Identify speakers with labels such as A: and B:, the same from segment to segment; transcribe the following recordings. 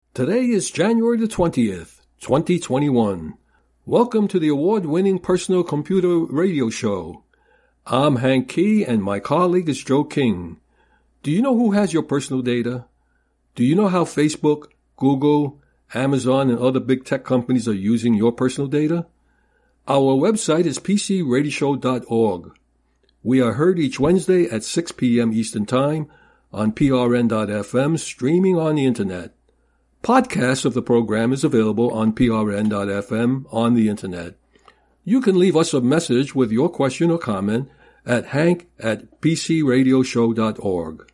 A: Today is January the 20th, 2021. Welcome to the award-winning personal computer radio show. I'm Hank Key and my colleague is Joe King. Do you know who has your personal data? Do you know how Facebook, Google, Amazon, and other big tech companies are using your personal data? Our website is pcradioshow.org. We are heard each Wednesday at 6 p.m. Eastern Time on prn.fm, streaming on the Internet. Podcasts of the program is available on prn.fm on the Internet. You can leave us a message with your question or comment at hank@pcradioshow.org.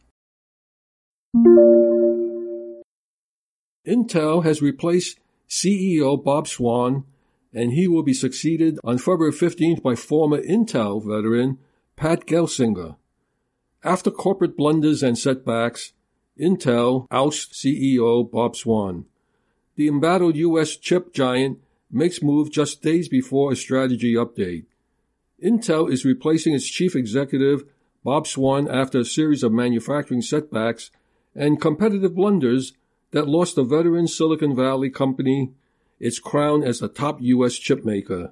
A: Intel has replaced CEO Bob Swan, and he will be succeeded on February 15th by former Intel veteran Pat Gelsinger. After corporate blunders and setbacks, Intel ousts CEO Bob Swan. The embattled U.S. chip giant makes move just days before a strategy update. Intel is replacing its chief executive, Bob Swan, after a series of manufacturing setbacks and competitive blunders that lost the veteran Silicon Valley company its crown as the top U.S. chip maker.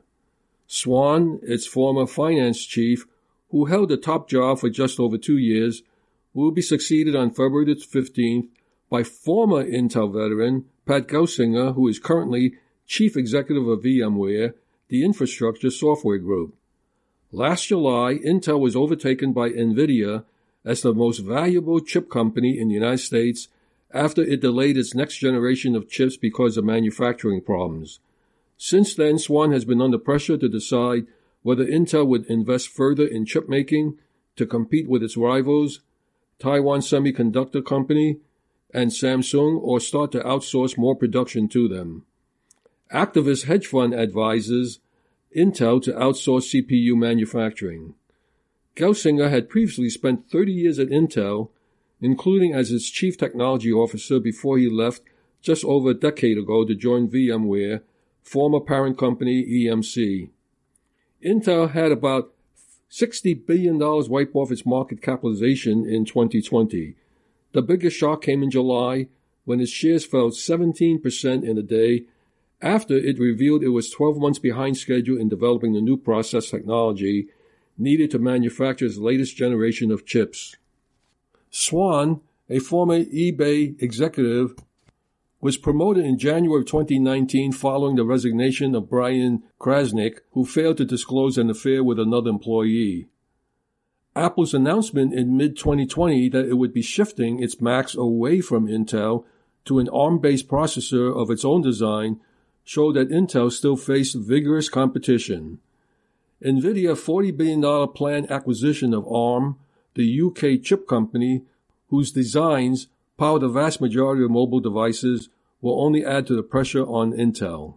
A: Swan, its former finance chief, who held the top job for just over 2 years, will be succeeded on February 15th by former Intel veteran Pat Gelsinger, who is currently chief executive of VMware, the infrastructure software group. Last July, Intel was overtaken by NVIDIA as the most valuable chip company in the United States after it delayed its next generation of chips because of manufacturing problems. Since then, Swan has been under pressure to decide whether Intel would invest further in chip making to compete with its rivals, Taiwan Semiconductor Company, and Samsung, or start to outsource more production to them. Activist hedge fund advises Intel to outsource CPU manufacturing. Gelsinger had previously spent 30 years at Intel, including as its chief technology officer before he left just over a decade ago to join VMware, former parent company EMC. Intel had about $60 billion wipe off its market capitalization in 2020. The biggest shock came in July when its shares fell 17% in a day after it revealed it was 12 months behind schedule in developing the new process technology needed to manufacture its latest generation of chips. Swan, a former eBay executive, was promoted in January 2019 following the resignation of Brian Krasnick, who failed to disclose an affair with another employee. Apple's announcement in mid-2020 that it would be shifting its Macs away from Intel to an ARM-based processor of its own design showed that Intel still faced vigorous competition. NVIDIA's $40 billion planned acquisition of ARM, the UK chip company, whose designs power the vast majority of mobile devices, will only add to the pressure on Intel.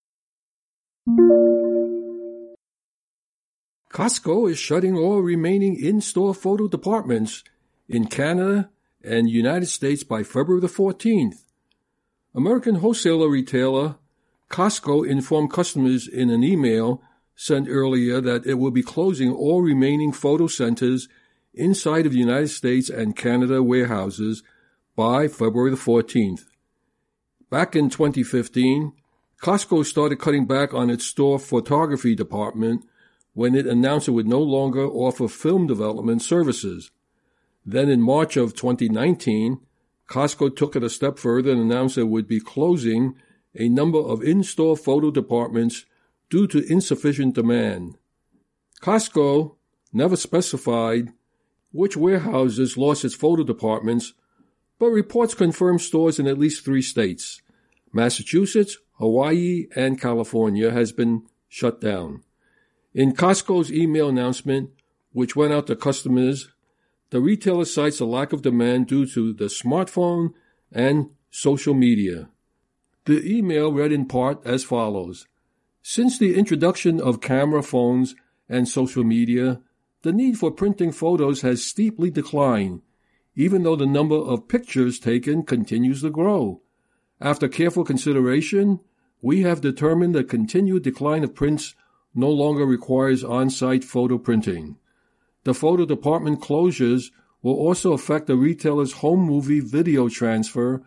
A: Costco is shutting all remaining in-store photo departments in Canada and United States by February the 14th. American wholesaler retailer Costco informed customers in an email sent earlier that it will be closing all remaining photo centers inside of the United States and Canada warehouses by February the 14th. Back in 2015, Costco started cutting back on its store photography department when it announced it would no longer offer film development services. Then in March of 2019, Costco took it a step further and announced it would be closing a number of in-store photo departments due to insufficient demand. Costco never specified which warehouses lost its photo departments, but reports confirm stores in at least 3 states, Massachusetts, Hawaii, and California, has been shut down. In Costco's email announcement, which went out to customers, the retailer cites a lack of demand due to the smartphone and social media. The email read in part as follows: Since the introduction of camera phones and social media, the need for printing photos has steeply declined, even though the number of pictures taken continues to grow. After careful consideration, we have determined the continued decline of prints no longer requires on-site photo printing. The photo department closures will also affect the retailer's home movie video transfer,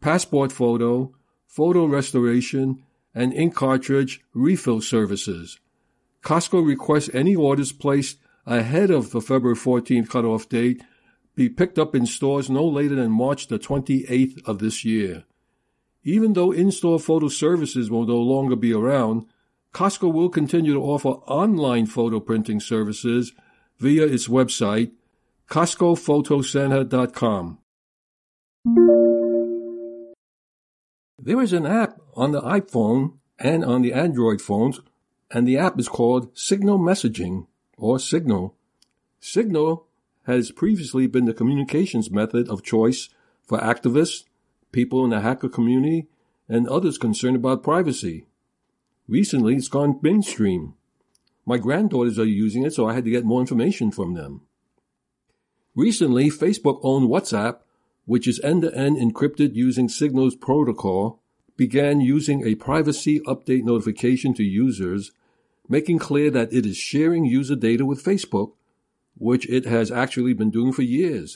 A: passport photo, photo restoration, and ink cartridge refill services. Costco requests any orders placed ahead of the February 14th cutoff date be picked up in stores no later than March the 28th of this year. Even though in-store photo services will no longer be around, Costco will continue to offer online photo printing services via its website, CostcoPhotoCenter.com. There is an app on the iPhone and on the Android phones, and the app is called Signal Messaging, or Signal. Signal has previously been the communications method of choice for activists, people in the hacker community, and others concerned about privacy. Recently, it's gone mainstream. My granddaughters are using it, so I had to get more information from them. Recently, Facebook owned WhatsApp, which is end-to-end encrypted using Signal's protocol, began using a privacy update notification to users, making clear that it is sharing user data with Facebook, which it has actually been doing for years.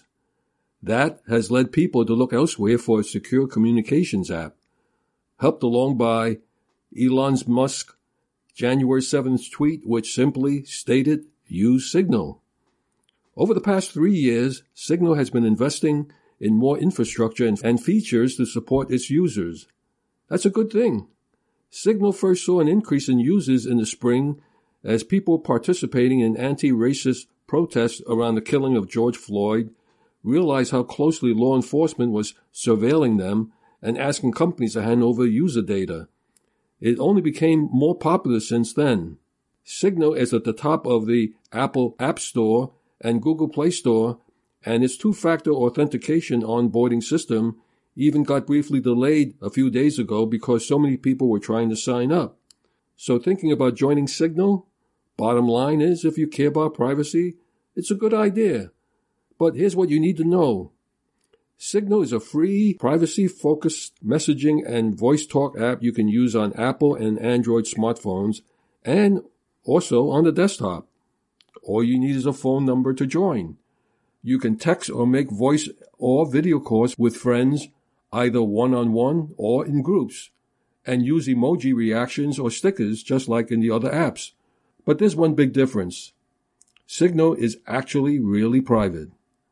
A: That has led people to look elsewhere for a secure communications app, helped along by Elon Musk's January 7th tweet, which simply stated, "Use Signal." Over the past 3 years, Signal has been investing in more infrastructure and features to support its users. That's a good thing. Signal first saw an increase in users in the spring as people participating in anti-racist protests around the killing of George Floyd realized how closely law enforcement was surveilling them and asking companies to hand over user data. It only became more popular since then. Signal is at the top of the Apple App Store and Google Play Store, and its two-factor authentication onboarding system even got briefly delayed a few days ago because so many people were trying to sign up. So thinking about joining Signal? Bottom line is, if you care about privacy, it's a good idea. But here's what you need to know. Signal is a free, privacy-focused messaging and voice talk app you can use on Apple and Android smartphones and also on the desktop. All you need is a phone number to join. You can text or make voice or video calls with friends, either one-on-one or in groups, and use emoji reactions or stickers just like in the other apps. But there's one big difference. Signal is actually really private.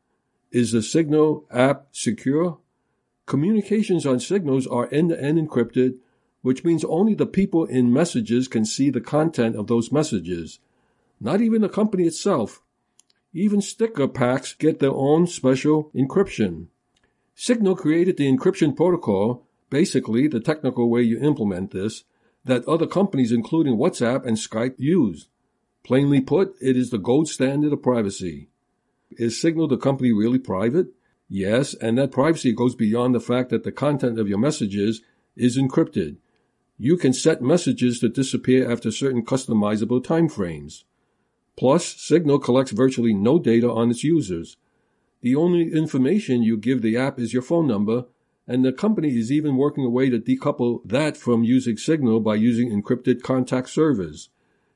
A: Is the Signal app secure? Communications on Signals are end-to-end encrypted, which means only the people in messages can see the content of those messages, not even the company itself. Even sticker packs get their own special encryption. Signal created the encryption protocol, basically the technical way you implement this, that other companies including WhatsApp and Skype use. Plainly put, it is the gold standard of privacy. Is Signal the company really private? Yes, and that privacy goes beyond the fact that the content of your messages is encrypted. You can set messages to disappear after certain customizable time frames. Plus, Signal collects virtually no data on its users. The only information you give the app is your phone number, and the company is even working a way to decouple that from using Signal by using encrypted contact servers.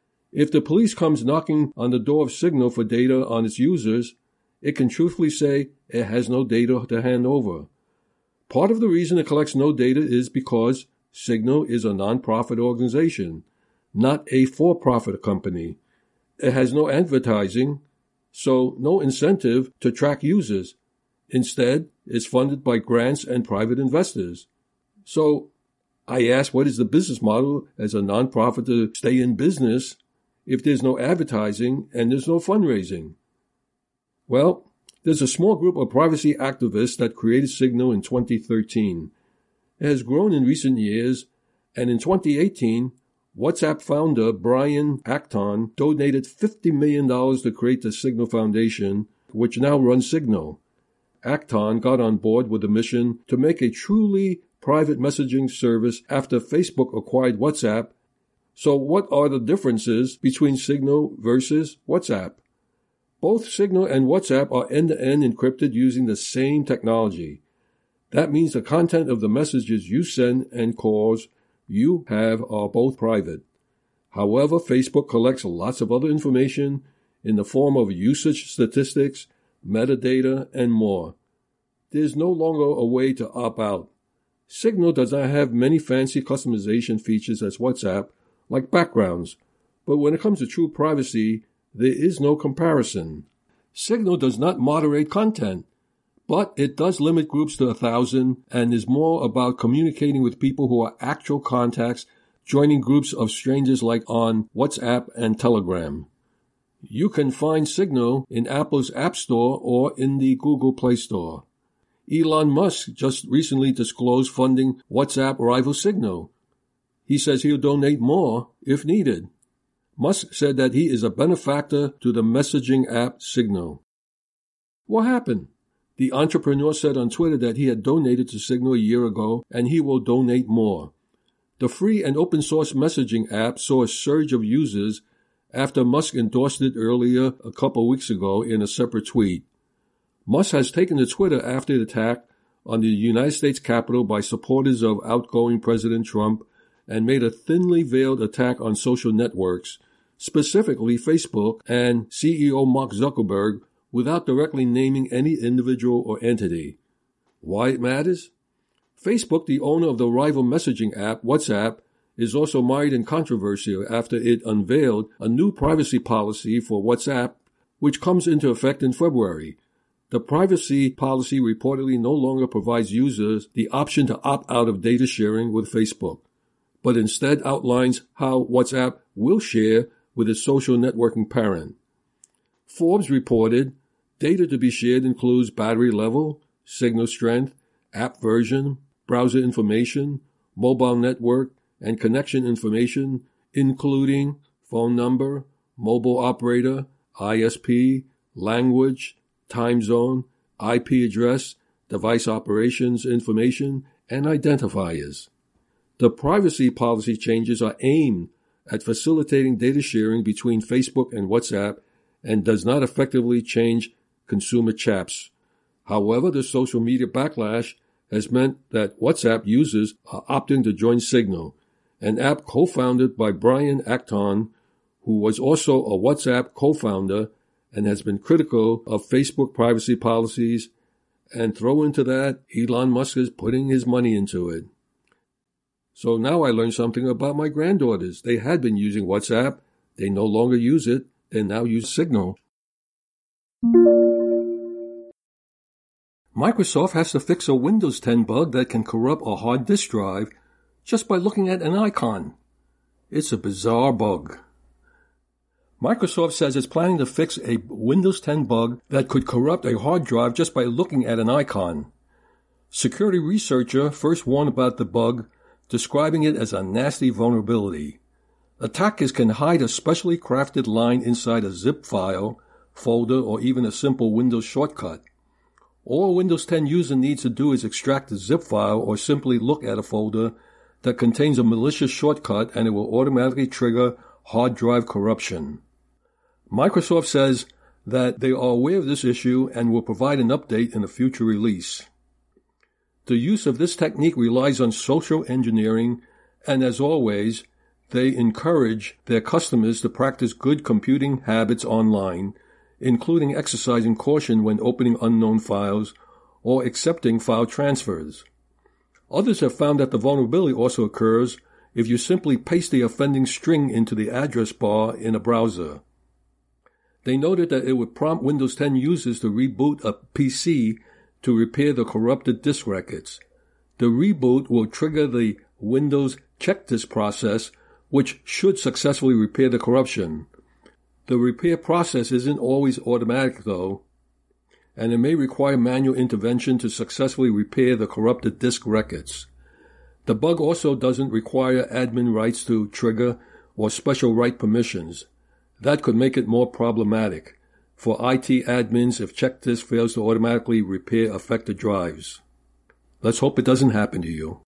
A: If the police comes knocking on the door of Signal for data on its users, it can truthfully say it has no data to hand over. Part of the reason it collects no data is because Signal is a non-profit organization, not a for-profit company. It has no advertising, so no incentive to track users. Instead, it's funded by grants and private investors. So I ask, what is the business model as a non-profit to stay in business if there's no advertising and there's no fundraising? Well, there's a small group of privacy activists that created Signal in 2013. It has grown in recent years, and in 2018, WhatsApp founder Brian Acton donated $50 million to create the Signal Foundation, which now runs Signal. Acton got on board with the mission to make a truly private messaging service after Facebook acquired WhatsApp. So what are the differences between Signal versus WhatsApp? Both Signal and WhatsApp are end-to-end encrypted using the same technology. That means the content of the messages you send and calls you have are both private. However, Facebook collects lots of other information in the form of usage statistics, metadata, and more. There's no longer a way to opt out. Signal does not have many fancy customization features as WhatsApp, like backgrounds, but when it comes to true privacy, there is no comparison. Signal does not moderate content, but it does limit groups to 1,000 and is more about communicating with people who are actual contacts, joining groups of strangers like on WhatsApp and Telegram. You can find Signal in Apple's App Store or in the Google Play Store. Elon Musk just recently disclosed funding WhatsApp rival Signal. He says he'll donate more if needed. Musk said that he is a benefactor to the messaging app Signal. What happened? The entrepreneur said on Twitter that he had donated to Signal a year ago and he will donate more. The free and open source messaging app saw a surge of users after Musk endorsed it earlier a couple weeks ago in a separate tweet. Musk has taken to Twitter after the attack on the United States Capitol by supporters of outgoing President Trump and made a thinly veiled attack on social networks, specifically Facebook and CEO Mark Zuckerberg, without directly naming any individual or entity. Why it matters? Facebook, the owner of the rival messaging app WhatsApp, is also mired in controversy after it unveiled a new privacy policy for WhatsApp, which comes into effect in February. The privacy policy reportedly no longer provides users the option to opt out of data sharing with Facebook, but instead outlines how WhatsApp will share with its social networking parent. Forbes reported data to be shared includes battery level, signal strength, app version, browser information, mobile network, and connection information, including phone number, mobile operator, ISP, language, time zone, IP address, device operations information, and identifiers. The privacy policy changes are aimed at facilitating data sharing between Facebook and WhatsApp and does not effectively change consumer chaps. However, the social media backlash has meant that WhatsApp users are opting to join Signal, an app co-founded by Brian Acton, who was also a WhatsApp co-founder and has been critical of Facebook privacy policies, and throw into that, Elon Musk is putting his money into it. So now I learned something about my granddaughters. They had been using WhatsApp. They no longer use it. They now use Signal. Microsoft has to fix a Windows 10 bug that can corrupt a hard disk drive just by looking at an icon. It's a bizarre bug. Microsoft says it's planning to fix a Windows 10 bug that could corrupt a hard drive just by looking at an icon. Security researcher first warned about the bug, describing it as a nasty vulnerability. Attackers can hide a specially crafted line inside a zip file, folder, or even a simple Windows shortcut. All a Windows 10 user needs to do is extract the zip file or simply look at a folder that contains a malicious shortcut and it will automatically trigger hard drive corruption. Microsoft says that they are aware of this issue and will provide an update in a future release. The use of this technique relies on social engineering, and as always, they encourage their customers to practice good computing habits online, including exercising caution when opening unknown files or accepting file transfers. Others have found that the vulnerability also occurs if you simply paste the offending string into the address bar in a browser. They noted that it would prompt Windows 10 users to reboot a PC to repair the corrupted disk records. The reboot will trigger the Windows check disk process, which should successfully repair the corruption. The repair process isn't always automatic, though, and it may require manual intervention to successfully repair the corrupted disk records. The bug also doesn't require admin rights to trigger or special write permissions. That could make it more problematic for IT admins if CheckDisk fails to automatically repair affected drives. Let's hope it doesn't happen to you.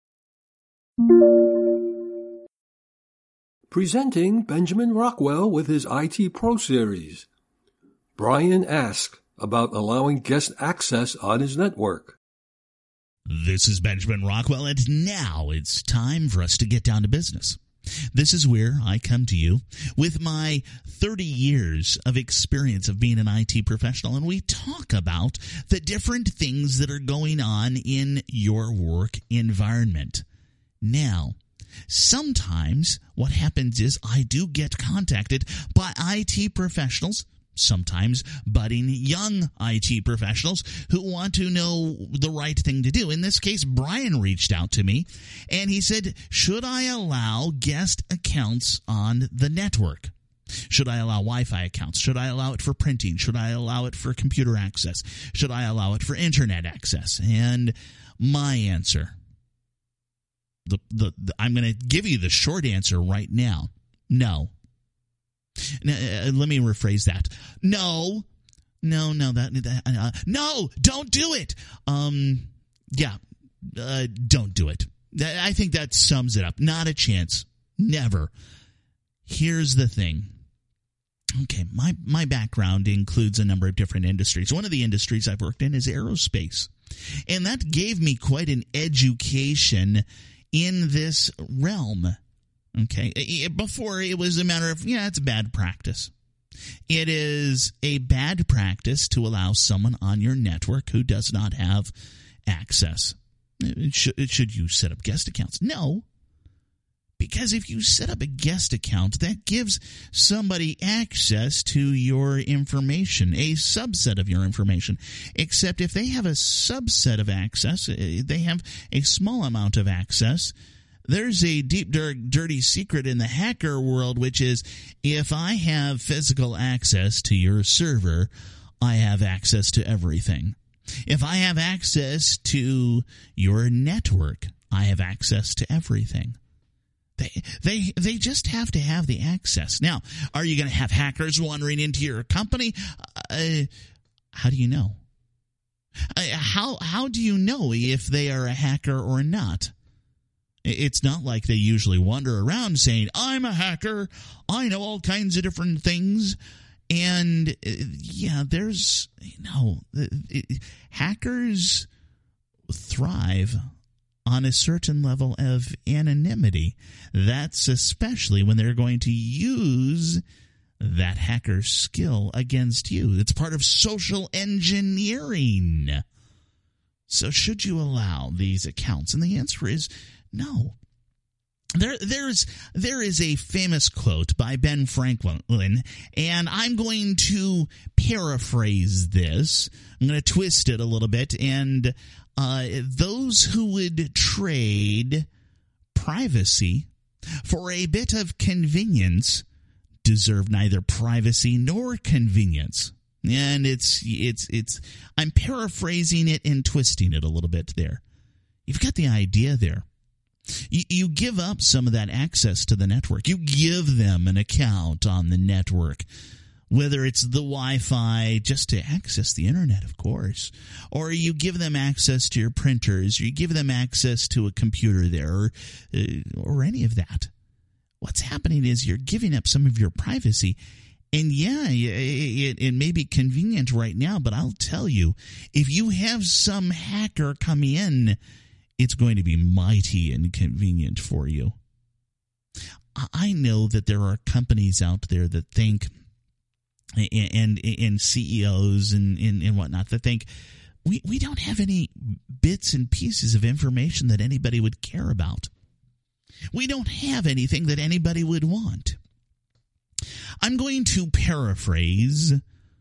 A: Presenting Benjamin Rockwell with his IT Pro Series. Brian asks about allowing guest access on his network.
B: This is Benjamin Rockwell, and now it's time for us to get down to business. This is where I come to you with my 30 years of experience of being an IT professional, and we talk about the different things that are going on in your work environment. Now, sometimes what happens is I do get contacted by IT professionals, sometimes budding young IT professionals who want to know the right thing to do. In this case, Brian reached out to me and he said, should I allow guest accounts on the network? Should I allow Wi-Fi accounts? Should I allow it for printing? Should I allow it for computer access? Should I allow it for internet access? And my answer, I'm going to give you the short answer right now. No. Now, let me rephrase that. No, don't do it. Don't do it. I think that sums it up. Not a chance. Never. Here's the thing. Okay, my background includes a number of different industries. One of the industries I've worked in is aerospace. And that gave me quite an education in this realm. Okay, before it was a matter of, it's bad practice. It is a bad practice to allow someone on your network who does not have access. Should you set up guest accounts? No. Because if you set up a guest account, that gives somebody access to your information, a subset of your information. Except if they have a subset of access, they have a small amount of access. There's a deep, dirty secret in the hacker world, which is if I have physical access to your server, I have access to everything. If I have access to your network, I have access to everything. They just have to have the access. Now, are you going to have hackers wandering into your company? How do you know? How do you know if they are a hacker or not? It's not like they usually wander around saying, I'm a hacker, I know all kinds of different things. And, hackers thrive on a certain level of anonymity. That's especially when they're going to use that hacker skill against you. It's part of social engineering. So should you allow these accounts? And the answer is no. There is a famous quote by Ben Franklin, and I'm going to paraphrase this. I'm going to twist it a little bit, and those who would trade privacy for a bit of convenience deserve neither privacy nor convenience. And I'm paraphrasing it and twisting it a little bit there. You've got the idea there. You give up some of that access to the network. You give them an account on the network, whether it's the Wi-Fi just to access the internet, of course, or you give them access to your printers, or you give them access to a computer there, or any of that. What's happening is you're giving up some of your privacy. And it may be convenient right now, but I'll tell you, if you have some hacker come in, it's going to be mighty inconvenient for you. I know that there are companies out there that think, and CEOs and whatnot, that think we don't have any bits and pieces of information that anybody would care about. We don't have anything that anybody would want. I'm going to paraphrase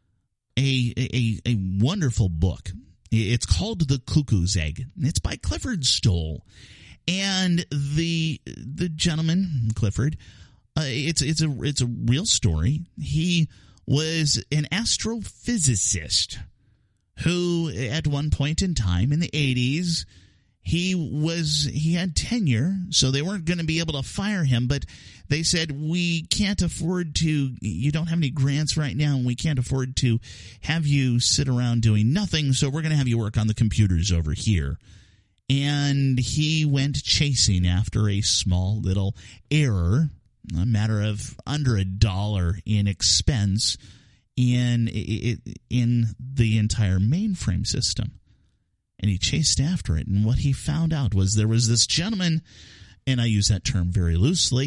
B: a wonderful book. It's called The Cuckoo's Egg. It's by Clifford Stoll. And the gentleman, Clifford, it's a real story. He was an astrophysicist who at one point in time in the 80s, he had tenure, so they weren't going to be able to fire him, but they said, we can't afford to, you don't have any grants right now, and we can't afford to have you sit around doing nothing, so we're going to have you work on the computers over here. And he went chasing after a small little error, a matter of under $1 in expense in the entire mainframe system. And he chased after it, and what he found out was there was this gentleman, and I use that term very loosely,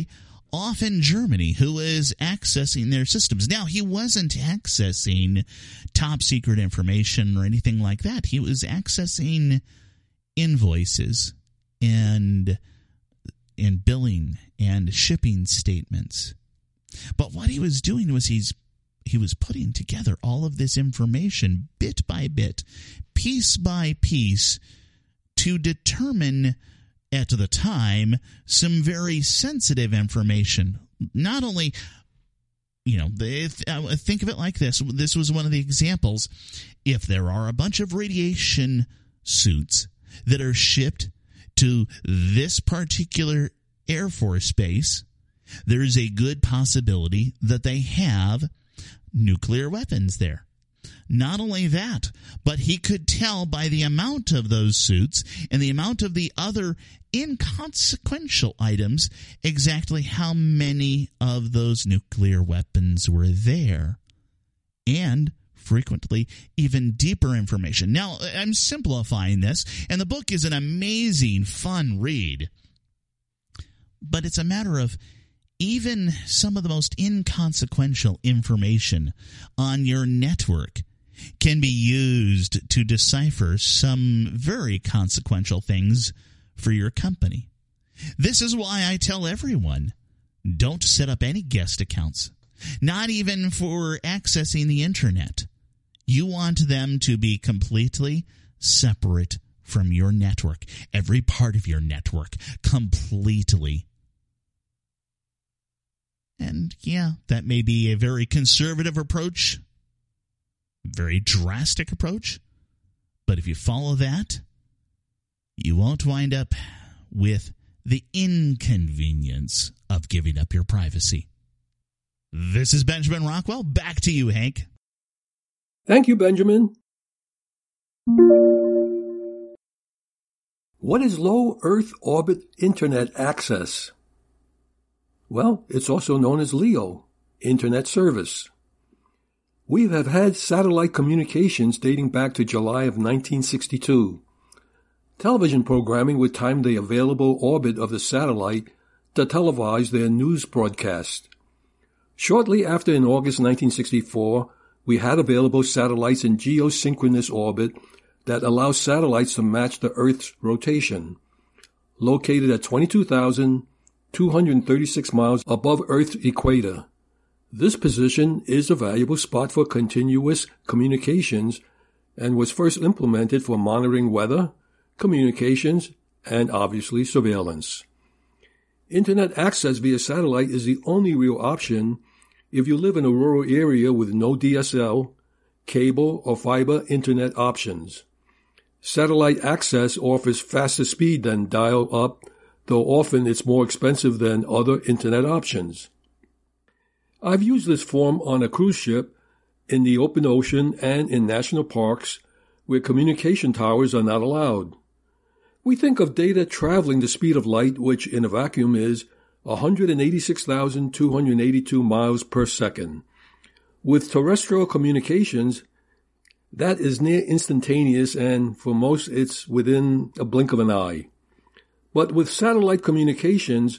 B: off in Germany who was accessing their systems. Now, he wasn't accessing top secret information or anything like that. He was accessing invoices and billing and shipping statements. But what he was doing was he was putting together all of this information bit by bit, piece by piece, to determine at the time some very sensitive information. Not only, think of it like this. This was one of the examples. If there are a bunch of radiation suits that are shipped to this particular Air Force base, there is a good possibility that they have nuclear weapons there. Not only that, but he could tell by the amount of those suits and the amount of the other inconsequential items exactly how many of those nuclear weapons were there. And frequently even deeper information. Now, I'm simplifying this, and the book is an amazing, fun read. But it's a matter of even some of the most inconsequential information on your network can be used to decipher some very consequential things for your company. This is why I tell everyone, don't set up any guest accounts, not even for accessing the internet. You want them to be completely separate from your network, every part of your network, completely. And yeah, that may be a very conservative approach, very drastic approach, but if you follow that, you won't wind up with the inconvenience of giving up your privacy. This is Benjamin Rockwell. Back to you, Hank.
A: Thank you, Benjamin. What is low Earth orbit internet access? Well, it's also known as LEO, Internet Service. We have had satellite communications dating back to July of 1962. Television programming would time the available orbit of the satellite to televise their news broadcast. Shortly after, in August 1964, we had available satellites in geosynchronous orbit that allows satellites to match the Earth's rotation. Located at 22,236 miles above Earth's equator. This position is a valuable spot for continuous communications and was first implemented for monitoring weather, communications, and obviously surveillance. Internet access via satellite is the only real option if you live in a rural area with no DSL, cable, or fiber internet options. Satellite access offers faster speed than dial-up, though often it's more expensive than other internet options. I've used this form on a cruise ship, in the open ocean, and in national parks where communication towers are not allowed. We think of data traveling the speed of light, which in a vacuum is 186,282 miles per second. With terrestrial communications, that is near instantaneous, and for most it's within a blink of an eye. But with satellite communications,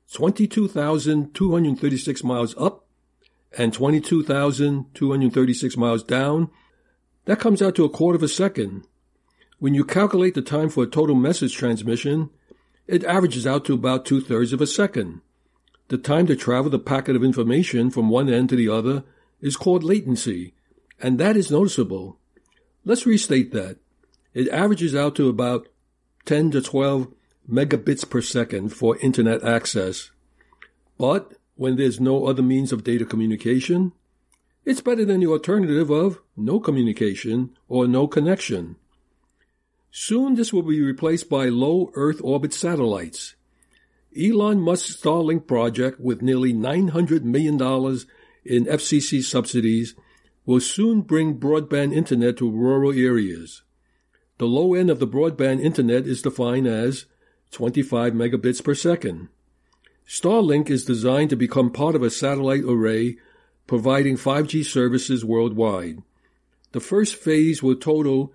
A: 22,236 miles up and 22,236 miles down, that comes out to a quarter of a second. When you calculate the time for a total message transmission, it averages out to about 2/3 of a second. The time to travel the packet of information from one end to the other is called latency, and that is noticeable. Let's restate that. It averages out to about 10 to 12 megabits per second for internet access. But when there's no other means of data communication, it's better than the alternative of no communication or no connection. Soon this will be replaced by low Earth orbit satellites. Elon Musk's Starlink project, with nearly $900 million in FCC subsidies, will soon bring broadband internet to rural areas. The low end of the broadband internet is defined as 25 megabits per second. Starlink is designed to become part of a satellite array providing 5G services worldwide. The first phase will total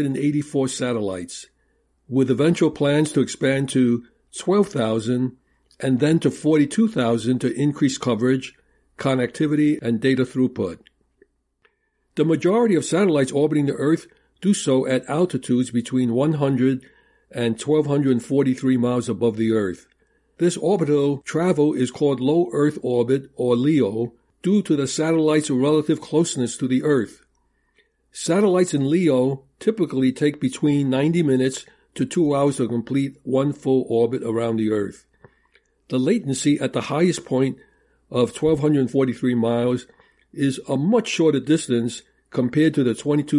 A: 1,584 satellites, with eventual plans to expand to 12,000 and then to 42,000 to increase coverage, connectivity, and data throughput. The majority of satellites orbiting the Earth do so at altitudes between 100 and 1,243 miles above the Earth. This orbital travel is called low Earth orbit, or LEO, due to the satellite's relative closeness to the Earth. Satellites in LEO typically take between 90 minutes to 2 hours to complete one full orbit around the Earth. The latency at the highest point of 1,243 miles is a much shorter distance compared to the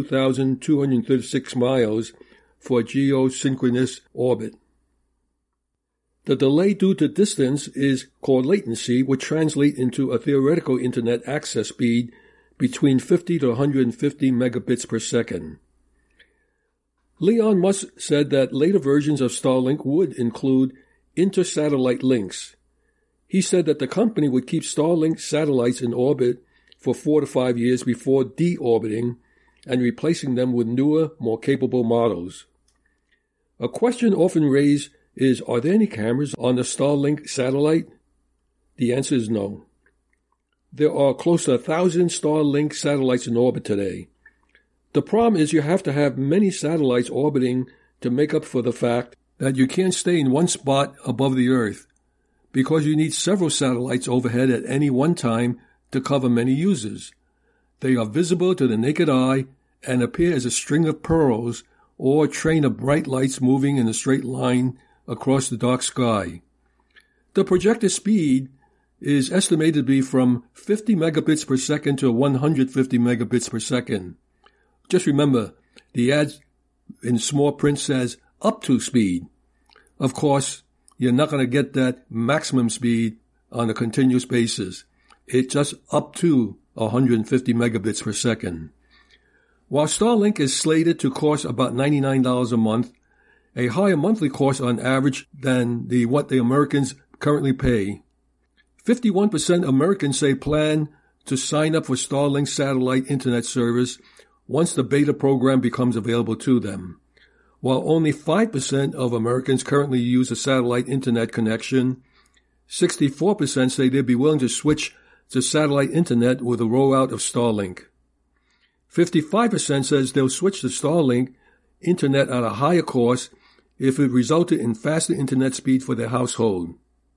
A: 22,236 miles for a geosynchronous orbit. The delay due to distance is called latency, which translates into a theoretical internet access speed between 50 to 150 megabits per second. Elon Musk said that later versions of Starlink would include inter-satellite links. He said that the company would keep Starlink satellites in orbit for 4 to 5 years before deorbiting and replacing them with newer, more capable models. A question often raised is, are there any cameras on the Starlink satellite? The answer is no. There are close to 1,000 Starlink satellites in orbit today. The problem is you have to have many satellites orbiting to make up for the fact that you can't stay in one spot above the Earth, because you need several satellites overhead at any one time to cover many users. They are visible to the naked eye and appear as a string of pearls or a train of bright lights moving in a straight line across the dark sky. The projected speed is estimated to be from 50 megabits per second to 150 megabits per second. Just remember, the ad in small print says up to speed. Of course, you're not going to get that maximum speed on a continuous basis. It's just up to 150 megabits per second. While Starlink is slated to cost about $99 a month, a higher monthly cost on average than what the Americans currently pay. 51% of Americans say plan to sign up for Starlink satellite internet service once the beta program becomes available to them. While only 5% of Americans currently use a satellite internet connection, 64% say they'd be willing to switch to satellite internet with the rollout of Starlink. 55% says they'll switch to Starlink internet at a higher cost if it resulted in faster internet speed for their household.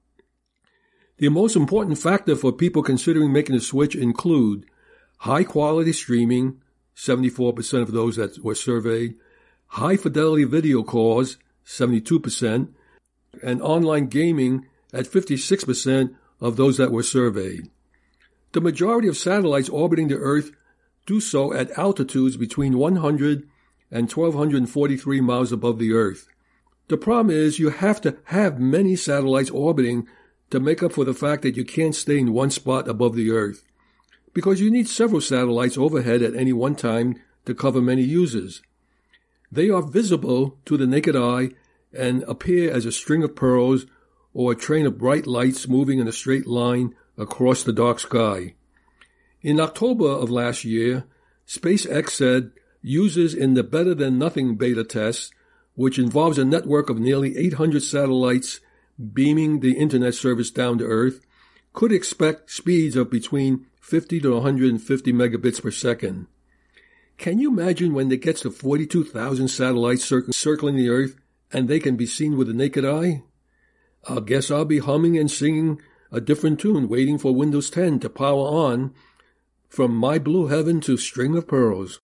A: The most important factor for people considering making a switch include high-quality streaming, 74% of those that were surveyed, high-fidelity video calls, 72%, and online gaming at 56% of those that were surveyed. The majority of satellites orbiting the Earth do so at altitudes between 100 and 1,243 miles above the Earth. The problem is you have to have many satellites orbiting to make up for the fact that you can't stay in one spot above the Earth, because you need several satellites overhead at any one time to cover many users. They are visible to the naked eye and appear as a string of pearls or a train of bright lights moving in a straight line across the dark sky. In October of last year, SpaceX said users in the Better Than Nothing beta test, which involves a network of nearly 800 satellites beaming the internet service down to Earth, could expect speeds of between 50 to 150 megabits per second. Can you imagine when it gets to 42,000 satellites circling the Earth and they can be seen with the naked eye? I guess I'll be humming and singing a different tune, waiting for Windows 10 to power on from My Blue Heaven to String of Pearls.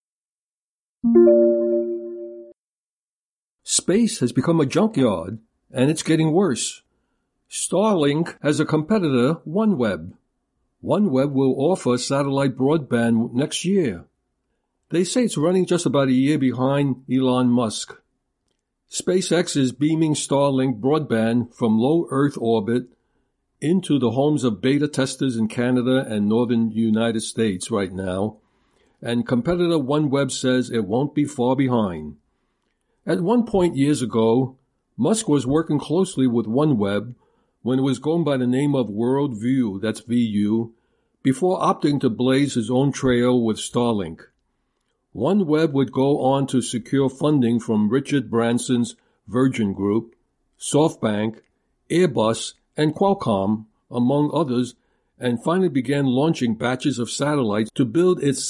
A: Space has become a junkyard, and it's getting worse. Starlink has a competitor, OneWeb. OneWeb will offer satellite broadband next year. They say it's running just about a year behind Elon Musk. SpaceX is beaming Starlink broadband from low Earth orbit into the homes of beta testers in Canada and northern United States right now, and competitor OneWeb says it won't be far behind. At one point years ago, Musk was working closely with OneWeb when it was going by the name of Worldview, that's VU, before opting to blaze his own trail with Starlink. OneWeb would go on to secure funding from Richard Branson's Virgin Group, SoftBank, Airbus, and Qualcomm, among others, and finally began launching batches of satellites to build its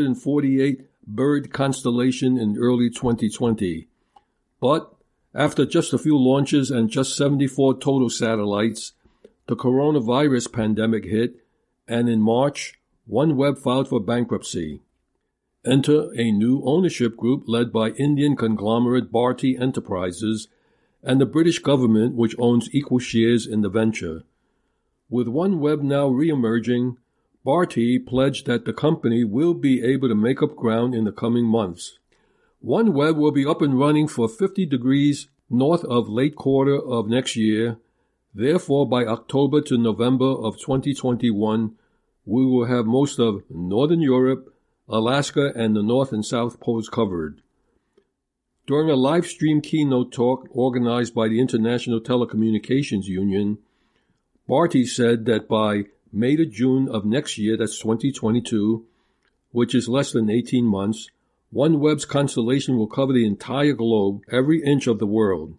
A: 648 bird constellation in early 2020. But after just a few launches and just 74 total satellites, the coronavirus pandemic hit, and in March, OneWeb filed for bankruptcy. Enter a new ownership group led by Indian conglomerate Bharti Enterprises and the British government, which owns equal shares in the venture. With OneWeb now re-emerging, Bharti pledged that the company will be able to make up ground in the coming months. OneWeb will be up and running for 50 degrees north of late quarter of next year. Therefore, by October to November of 2021, we will have most of Northern Europe, Alaska, and the North and South Poles covered. During a live stream keynote talk organized by the International Telecommunications Union, Bharti said that by May to June of next year, that's 2022, which is less than 18 months, OneWeb's constellation will cover the entire globe, every inch of the world.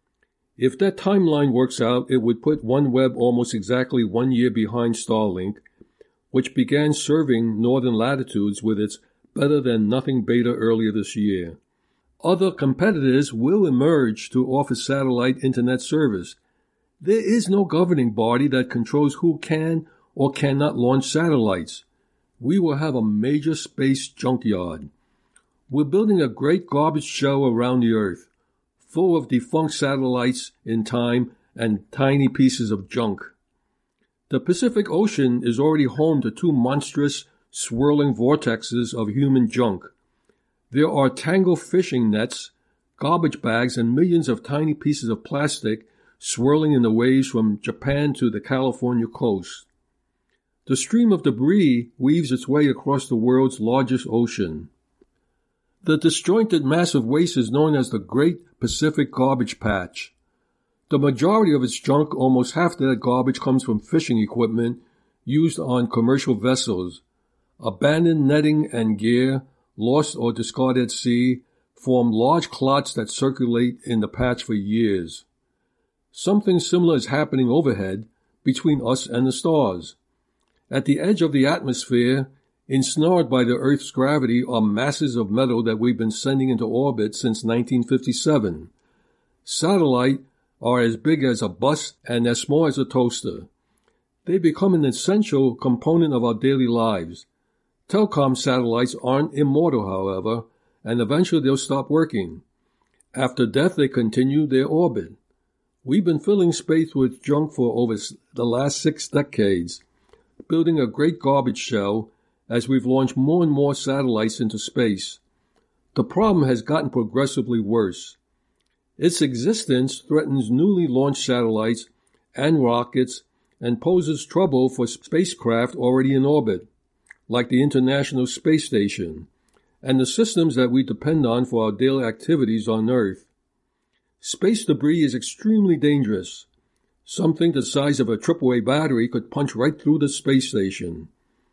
A: If that timeline works out, it would put OneWeb almost exactly 1 year behind Starlink, which began serving northern latitudes with its better-than-nothing beta earlier this year. Other competitors will emerge to offer satellite internet service. There is no governing body that controls who can or cannot launch satellites. We will have a major space junkyard. We're building a great garbage show around the Earth, full of defunct satellites in time and tiny pieces of junk. The Pacific Ocean is already home to two monstrous, swirling vortexes of human junk. There are tangled fishing nets, garbage bags, and millions of tiny pieces of plastic swirling in the waves from Japan to the California coast. The stream of debris weaves its way across the world's largest ocean. The disjointed mass of waste is known as the Great Pacific Garbage Patch. The majority of its junk, almost half that garbage, comes from fishing equipment used on commercial vessels. Abandoned netting and gear, lost or discarded at sea, form large clots that circulate in the patch for years. Something similar is happening overhead between us and the stars. At the edge of the atmosphere, ensnared by the Earth's gravity, are masses of metal that we've been sending into orbit since 1957. Satellites are as big as a bus and as small as a toaster. They become an essential component of our daily lives. Telecom satellites aren't immortal, however, and eventually they'll stop working. After death, they continue their orbit. We've been filling space with junk for over the last 6 decades, building a great garbage shell as we've launched more and more satellites into space. The problem has gotten progressively worse. Its existence threatens newly launched satellites and rockets and poses trouble for spacecraft already in orbit, like the International Space Station, and the systems that we depend on for our daily activities on Earth. Space debris is extremely dangerous. Something the size of a AAA battery could punch right through the space station.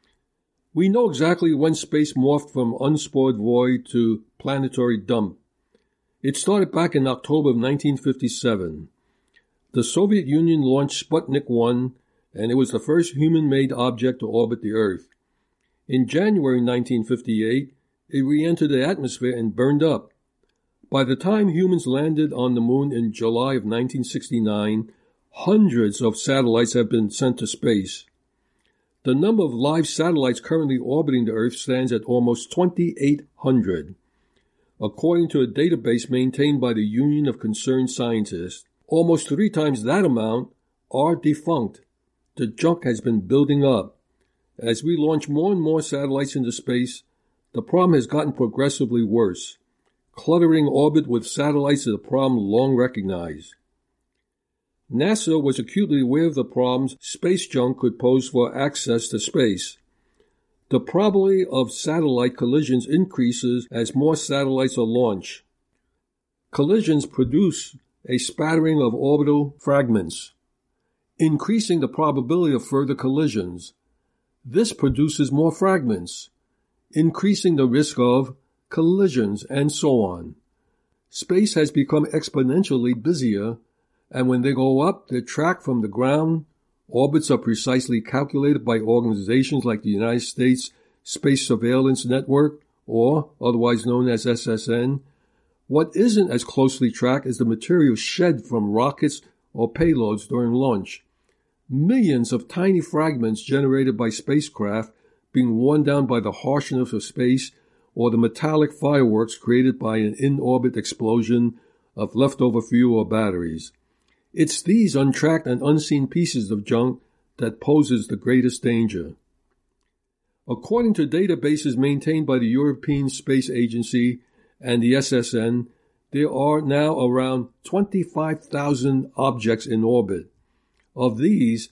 A: We know exactly when space morphed from unexplored void to planetary dump. It started back in October of 1957. The Soviet Union launched Sputnik 1, and it was the first human-made object to orbit the Earth. In January 1958, it re-entered the atmosphere and burned up. By the time humans landed on the moon in July of 1969, hundreds of satellites have been sent to space. The number of live satellites currently orbiting the Earth stands at almost 2,800. According to a database maintained by the Union of Concerned Scientists, almost 3 times that amount are defunct. The junk has been building up. As we launch more and more satellites into space, the problem has gotten progressively worse. Cluttering orbit with satellites is a problem long recognized. NASA was acutely aware of the problems space junk could pose for access to space. The probability of satellite collisions increases as more satellites are launched. Collisions produce a spattering of orbital fragments, increasing the probability of further collisions. This produces more fragments, increasing the risk of collisions, and so on. Space has become exponentially busier and when they go up, they're tracked from the ground. Orbits are precisely calculated by organizations like the United States Space Surveillance Network, or otherwise known as SSN. What isn't as closely tracked is the material shed from rockets or payloads during launch. Millions of tiny fragments generated by spacecraft being worn down by the harshness of space or the metallic fireworks created by an in-orbit explosion of leftover fuel or batteries. It's these untracked and unseen pieces of junk that poses the greatest danger. According to databases maintained by the European Space Agency and the SSN, there are now around 25,000 objects in orbit. Of these,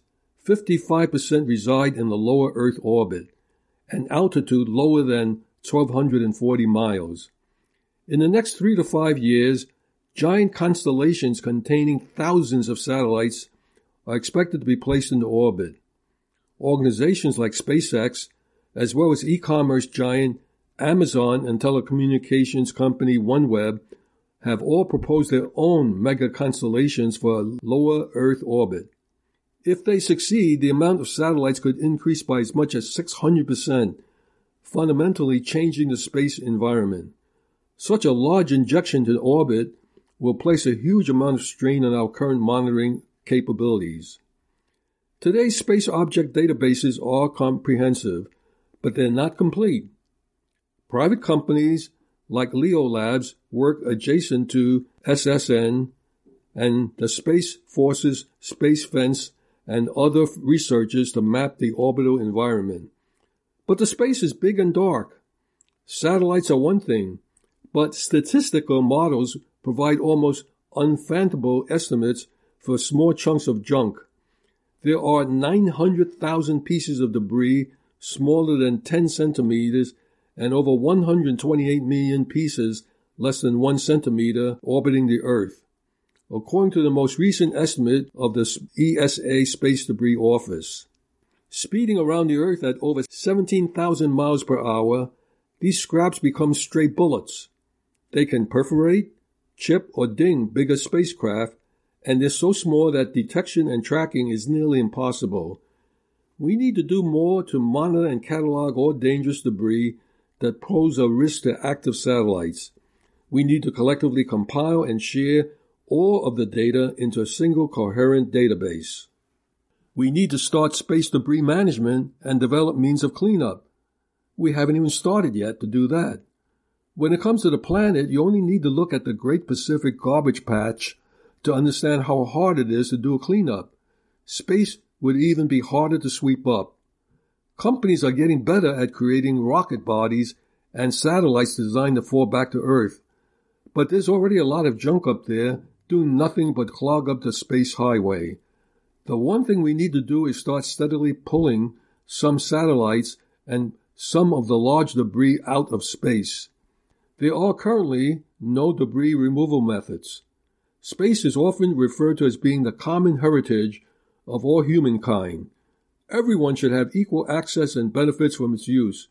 A: 55% reside in the lower Earth orbit, an altitude lower than 1,240 miles. In the next 3 to 5 years, giant constellations containing thousands of satellites are expected to be placed into orbit. Organizations like SpaceX, as well as e-commerce giant Amazon and telecommunications company OneWeb, have all proposed their own mega constellations for a lower Earth orbit. If they succeed, the amount of satellites could increase by as much as 600%, fundamentally changing the space environment. Such a large injection to orbit will place a huge amount of strain on our current monitoring capabilities. Today's space object databases are comprehensive, but they're not complete. Private companies like Leo Labs work adjacent to SSN and the Space Force's Space Fence and other researchers to map the orbital environment. But the space is big and dark. Satellites are one thing, but statistical models provide almost unfathomable estimates for small chunks of junk. There are 900,000 pieces of debris smaller than 10 centimeters and over 128 million pieces less than 1 centimeter orbiting the Earth, according to the most recent estimate of the ESA Space Debris Office. Speeding around the Earth at over 17,000 miles per hour, these scraps become stray bullets. They can perforate, chip, or ding bigger spacecraft, and they're so small that detection and tracking is nearly impossible. We need to do more to monitor and catalog all dangerous debris that pose a risk to active satellites. We need to collectively compile and share all of the data into a single coherent database. We need to start space debris management and develop means of cleanup. We haven't even started yet to do that. When it comes to the planet, you only need to look at the Great Pacific Garbage Patch to understand how hard it is to do a cleanup. Space would even be harder to sweep up. Companies are getting better at creating rocket bodies and satellites designed to fall back to Earth. But there's already a lot of junk up there doing nothing but clog up the space highway. The one thing we need to do is start steadily pulling some satellites and some of the large debris out of space. There are currently no debris removal methods. Space is often referred to as being the common heritage of all humankind. Everyone should have equal access and benefits from its use.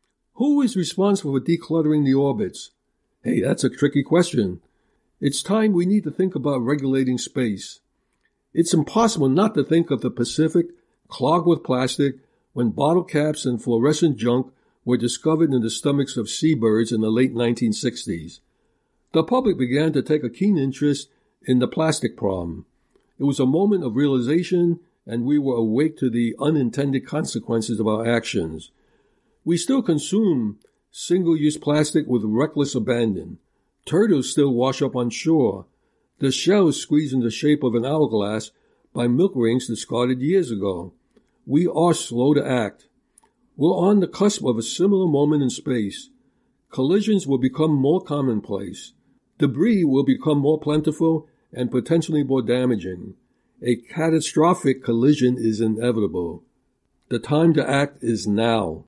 A: Who is responsible for decluttering the orbits? Hey, that's a tricky question. It's time we need to think about regulating space. It's impossible not to think of the Pacific clogged with plastic when bottle caps and fluorescent junk were discovered in the stomachs of seabirds in the late 1960s. The public began to take a keen interest in the plastic problem. It was a moment of realization, and we were awake to the unintended consequences of our actions. We still consume single-use plastic with reckless abandon. Turtles still wash up on shore. The shell is squeezed in the shape of an hourglass by milk rings discarded years ago. We are slow to act. We're on the cusp of a similar moment in space. Collisions will become more commonplace. Debris will become more plentiful and potentially more damaging. A catastrophic collision is inevitable. The time to act is now.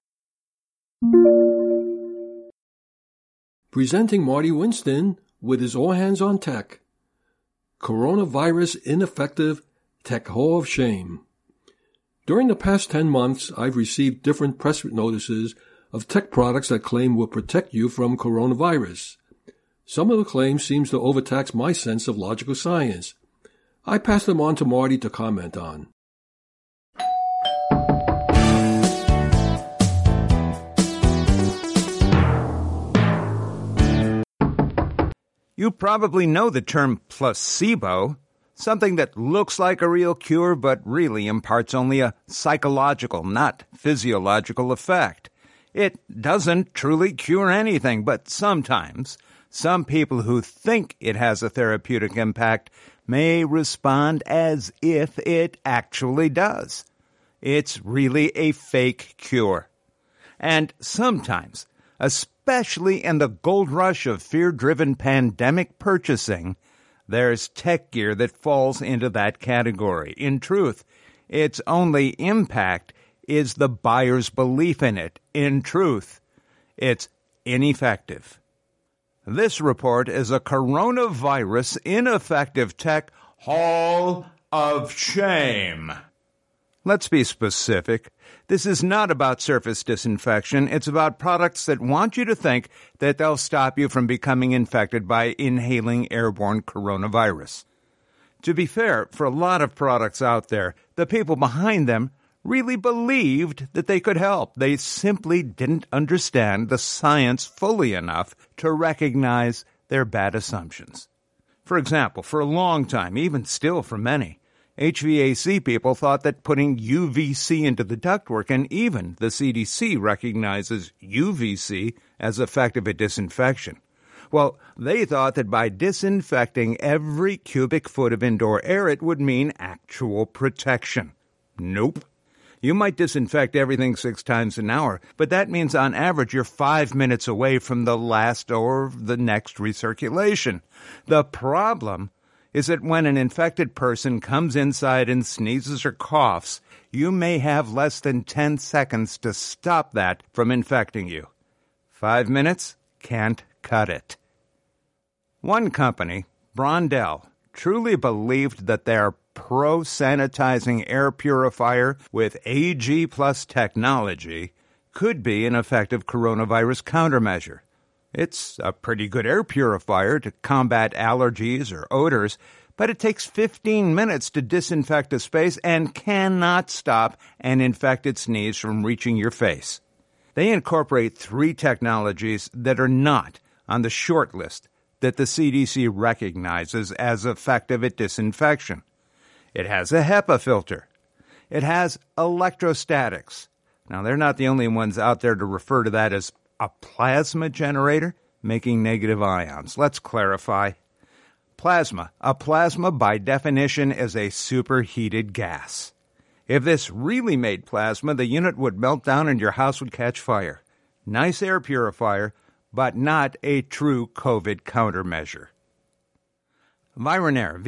A: Presenting Marty Winston with his All Hands on Tech. Coronavirus Ineffective Tech Hall of Shame. During the past 10 months, I've received different press notices of tech products that claim will protect you from coronavirus. Some of the claims seem to overtax my sense of logical science. I pass them on to Marty to comment on.
C: You probably know the term placebo, something that looks like a real cure but really imparts only a psychological, not physiological effect. It doesn't truly cure anything, but sometimes some people who think it has a therapeutic impact may respond as if it actually does. It's really a fake cure. And sometimes, especially in the gold rush of fear-driven pandemic purchasing, there's tech gear that falls into that category. In truth, its only impact is the buyer's belief in it. In truth, it's ineffective. This report is a coronavirus ineffective tech hall of shame. Let's be specific. This is not about surface disinfection. It's about products that want you to think that they'll stop you from becoming infected by inhaling airborne coronavirus. To be fair, for a lot of products out there, the people behind them really believed that they could help. They simply didn't understand the science fully enough to recognize their bad assumptions. For example, for a long time, even still for many, HVAC people thought that putting UVC into the ductwork, and even the CDC recognizes UVC as effective at disinfection. Well, they thought that by disinfecting every cubic foot of indoor air, it would mean actual protection. Nope. You might disinfect everything 6 times an hour, but that means on average you're 5 minutes away from the last or the next recirculation. The problem is that when an infected person comes inside and sneezes or coughs, you may have less than 10 seconds to stop that from infecting you. 5 minutes can't cut it. One company, Brondell, truly believed that their pro-sanitizing air purifier with AG Plus technology could be an effective coronavirus countermeasure. It's a pretty good air purifier to combat allergies or odors, but it takes 15 minutes to disinfect a space and cannot stop an infected sneeze from reaching your face. They incorporate 3 technologies that are not on the short list that the CDC recognizes as effective at disinfection. It has a HEPA filter. It has electrostatics. Now, they're not the only ones out there to refer to that as a plasma generator making negative ions. Let's clarify. Plasma. A plasma, by definition, is a superheated gas. If this really made plasma, the unit would melt down and your house would catch fire. Nice air purifier, but not a true COVID countermeasure. Vironaire,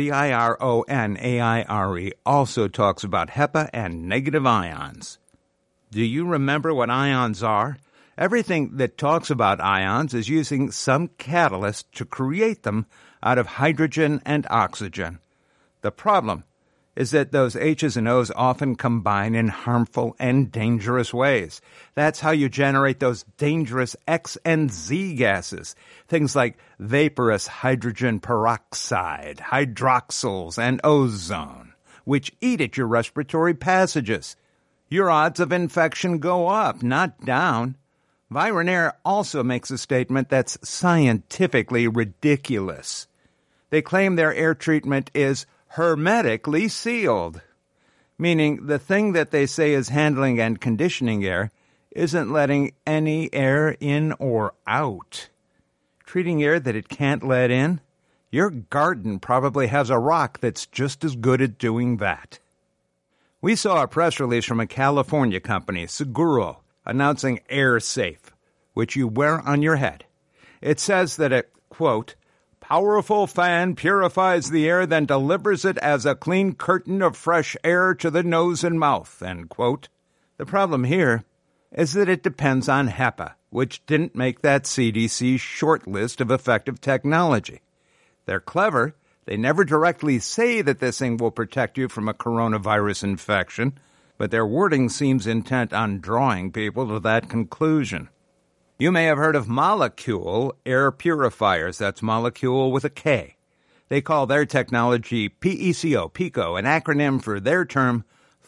C: Vironaire, also talks about HEPA and negative ions. Do you remember what ions are? Everything that talks about ions is using some catalyst to create them out of hydrogen and oxygen. The problem is that those H's and O's often combine in harmful and dangerous ways. That's how you generate those dangerous X and Z gases, things like vaporous hydrogen peroxide, hydroxyls, and ozone, which eat at your respiratory passages. Your odds of infection go up, not down. Vironaire also makes a statement that's scientifically ridiculous. They claim their air treatment is hermetically sealed, meaning the thing that they say is handling and conditioning air isn't letting any air in or out. Treating air that it can't let in? Your garden probably has a rock that's just as good at doing that. We saw a press release from a California company, Seguro, announcing AirSafe, which you wear on your head. It says that a, quote, powerful fan purifies the air, then delivers it as a clean curtain of fresh air to the nose and mouth, end quote. The problem here is that it depends on HEPA, which didn't make that CDC short list of effective technology. They're clever. They never directly say that this thing will protect you from a coronavirus infection, but their wording seems intent on drawing people to that conclusion. You may have heard of Molekule air purifiers. That's Molecule with a K. They call their technology PECO, PICO, an acronym for their term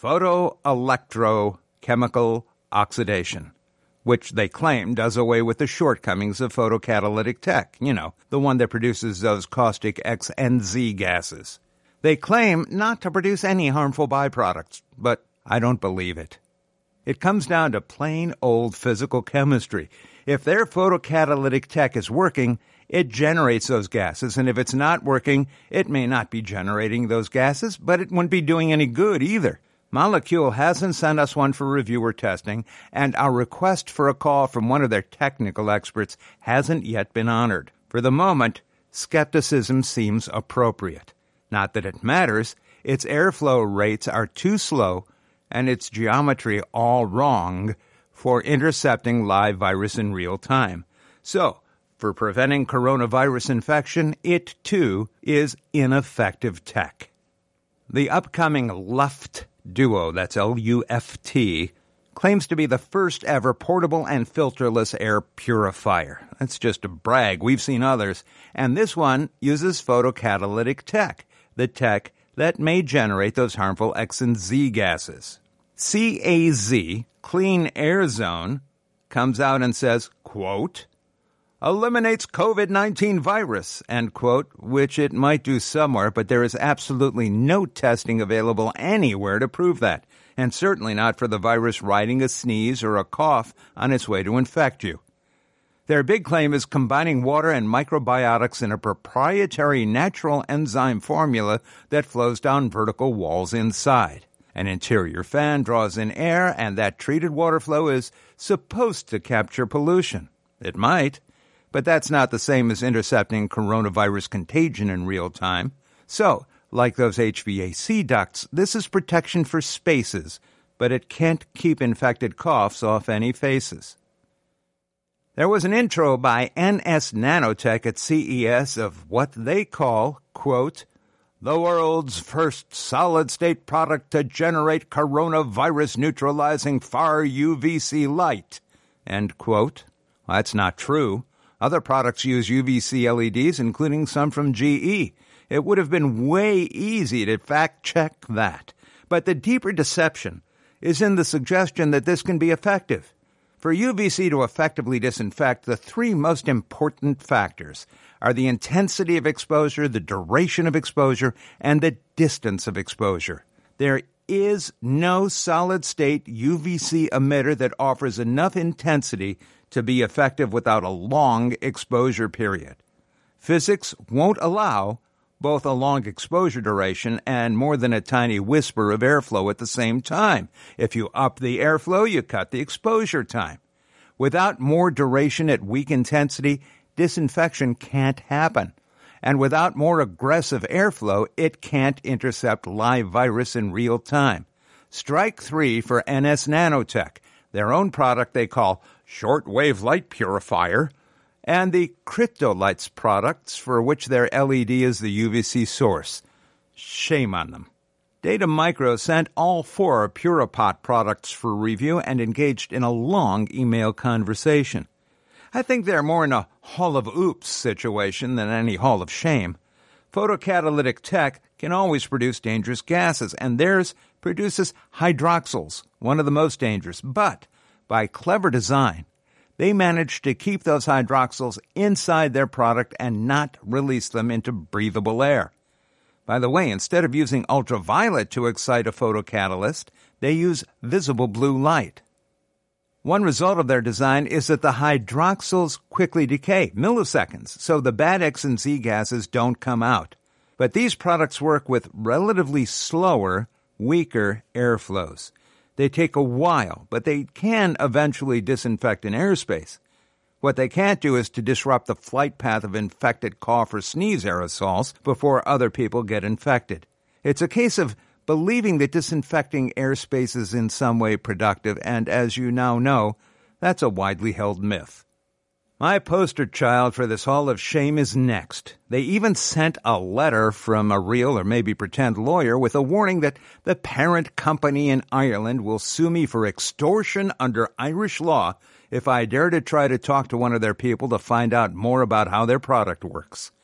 C: photoelectrochemical oxidation, which they claim does away with the shortcomings of photocatalytic tech, the one that produces those caustic X and Z gases. They claim not to produce any harmful byproducts, but I don't believe it. It comes down to plain old physical chemistry. If their photocatalytic tech is working, it generates those gases, and if it's not working, it may not be generating those gases, but it wouldn't be doing any good either. Molecule hasn't sent us one for review or testing, and our request for a call from one of their technical experts hasn't yet been honored. For the moment, skepticism seems appropriate. Not that it matters. Its airflow rates are too slow, and its geometry all wrong for intercepting live virus in real time. So, for preventing coronavirus infection, it too is ineffective tech. The upcoming Luft Duo, that's L-U-F-T, claims to be the first ever portable and filterless air purifier. That's just a brag. We've seen others. And this one uses photocatalytic tech, the tech that may generate those harmful X and Z gases. CAZ, Clean Air Zone, comes out and says, quote, eliminates COVID-19 virus, end quote, which it might do somewhere, but there is absolutely no testing available anywhere to prove that, and certainly not for the virus riding a sneeze or a cough on its way to infect you. Their big claim is combining water and microbiotics in a proprietary natural enzyme formula that flows down vertical walls inside. An interior fan draws in air, and that treated water flow is supposed to capture pollution. It might, but that's not the same as intercepting coronavirus contagion in real time. So, like those HVAC ducts, this is protection for spaces, but it can't keep infected coughs off any faces. There was an intro by NS Nanotech at CES of what they call, quote, the world's first solid-state product to generate coronavirus-neutralizing far UVC light, end quote. Well, that's not true. Other products use UVC LEDs, including some from GE. It would have been way easy to fact-check that. But the deeper deception is in the suggestion that this can be effective. For UVC to effectively disinfect, the three most important factors are the intensity of exposure, the duration of exposure, and the distance of exposure. There is no solid-state UVC emitter that offers enough intensity to be effective without a long exposure period. Physics won't allow both a long exposure duration and more than a tiny whisper of airflow at the same time. If you up the airflow, you cut the exposure time. Without more duration at weak intensity, disinfection can't happen. And without more aggressive airflow, it can't intercept live virus in real time. Strike three for NS Nanotech, their own product they call Shortwave Light Purifier, and the Cryptolights products for which their LED is the UVC source. Shame on them. Data Micro sent all four Puripot products for review and engaged in a long email conversation. I think they're more in a Hall of Oops situation than any Hall of Shame. Photocatalytic tech can always produce dangerous gases, and theirs produces hydroxyls, one of the most dangerous. But by clever design, they managed to keep those hydroxyls inside their product and not release them into breathable air. By the way, instead of using ultraviolet to excite a photocatalyst, they use visible blue light. One result of their design is that the hydroxyls quickly decay, milliseconds, so the bad X and Z gases don't come out. But these products work with relatively slower, weaker airflows. They take a while, but they can eventually disinfect an airspace. What they can't do is to disrupt the flight path of infected cough or sneeze aerosols before other people get infected. It's a case of believing that disinfecting airspace is in some way productive, and as you now know, that's a widely held myth. My poster child for this Hall of Shame is next. They even sent a letter from a real or maybe pretend lawyer with a warning that the parent company in Ireland will sue me for extortion under Irish law if I dare to try to talk to one of their people to find out more about how their product works.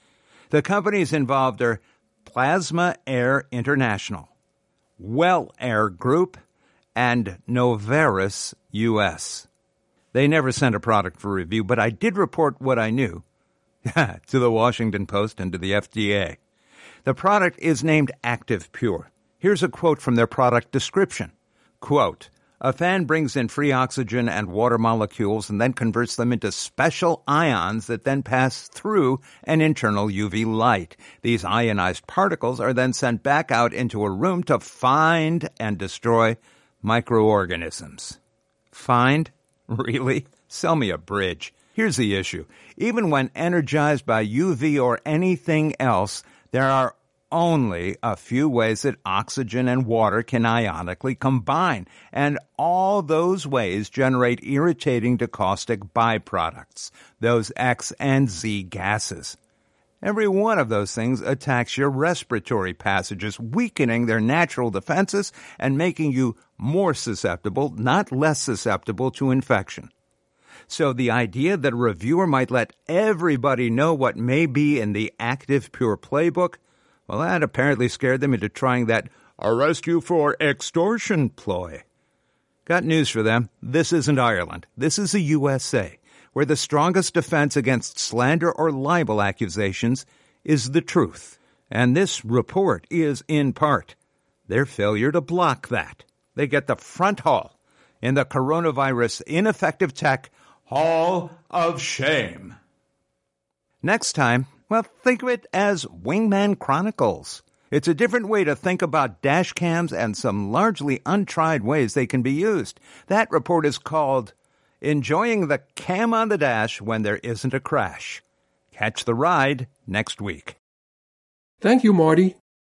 C: The companies involved are Plasma Air International, Well Air Group, and Noveris U.S. They never sent a product for review, but I did report what I knew to the Washington Post and to the FDA. The product is named Active Pure. Here's a quote from their product description. Quote, "A fan brings in free oxygen and water molecules and then converts them into special ions that then pass through an internal UV light. These ionized particles are then sent back out into a room to find and destroy microorganisms." Find? Really? Sell me a bridge. Here's the issue. Even when energized by UV or anything else, there are only a few ways that oxygen and water can ionically combine, and all those ways generate irritating to caustic byproducts, those X and Z gases. Every one of those things attacks your respiratory passages, weakening their natural defenses and making you more susceptible, not less susceptible, to infection. So the idea that a reviewer might let everybody know what may be in the Active Pure playbook, well, that apparently scared them into trying that arrest you for extortion ploy. Got news for them. This isn't Ireland. This is the USA, where the strongest defense against slander or libel accusations is the truth. And this report is, in part, their failure to block that. They get the front hall in the coronavirus ineffective tech Hall of Shame. Next time, well, think of it as Wingman Chronicles. It's a different way to think about dash cams and some largely untried ways they can be used. That report is called Enjoying the Cam on the Dash When There Isn't a Crash. Catch the ride next week.
A: Thank you, Marty.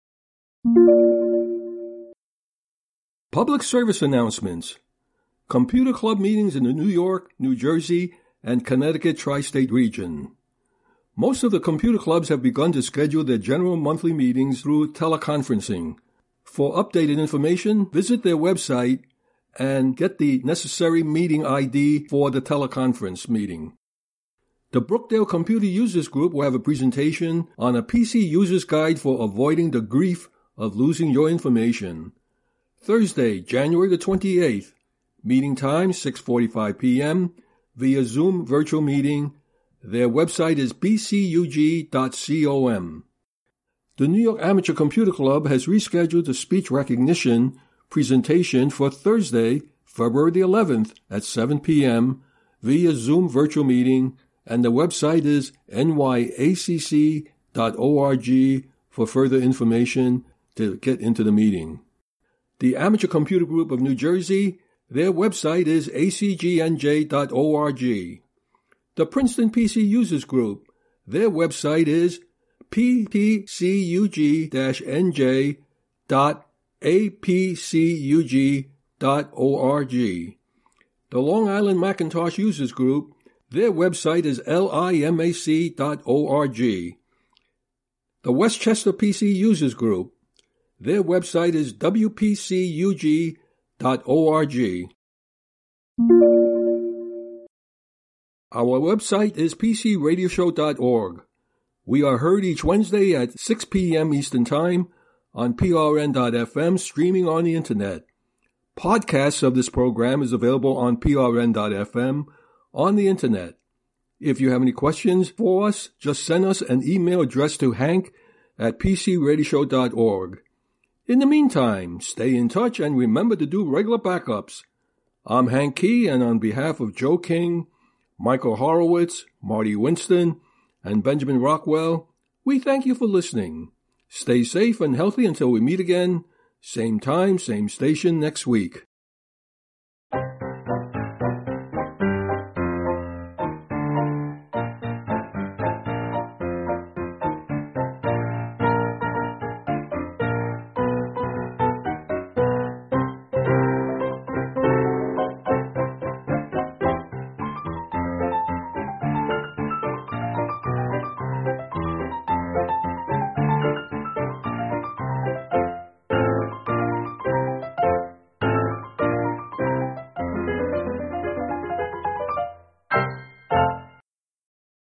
A: Public service announcements. Computer Club meetings in the New York, New Jersey, and Connecticut tri-state region. Most of the computer clubs have begun to schedule their general monthly meetings through teleconferencing. For updated information, visit their website and get the necessary meeting ID for the teleconference meeting. The Brookdale Computer Users Group will have a presentation on a PC User's Guide for Avoiding the Grief of Losing Your Information. Thursday, January the 28th. Meeting time, 6:45 p.m. via Zoom virtual meeting. Their website is bcug.com. The New York Amateur Computer Club has rescheduled the speech recognition presentation for Thursday, February the 11th at 7 p.m. via Zoom virtual meeting, and the website is nyacc.org for further information to get into the meeting. The Amateur Computer Group of New Jersey, their website is acgnj.org. The Princeton PC Users Group, their website is ppcug-nj.apcug.org. The Long Island Macintosh Users Group, their website is limac.org. The Westchester PC Users Group, their website is wpcug.org. Our website is pcradioshow.org. We are heard each Wednesday at 6 p.m. Eastern Time on prn.fm, streaming on the Internet. Podcasts of this program is available on prn.fm on the Internet. If you have any questions for us, just send us an email address to hank@pcradioshow.org. In the meantime, stay in touch and remember to do regular backups. I'm Hank Key, and on behalf of Joe King, Michael Horowitz, Marty Winston, and Benjamin Rockwell, we thank you for listening. Stay safe and healthy until we meet again, same time, same station next week.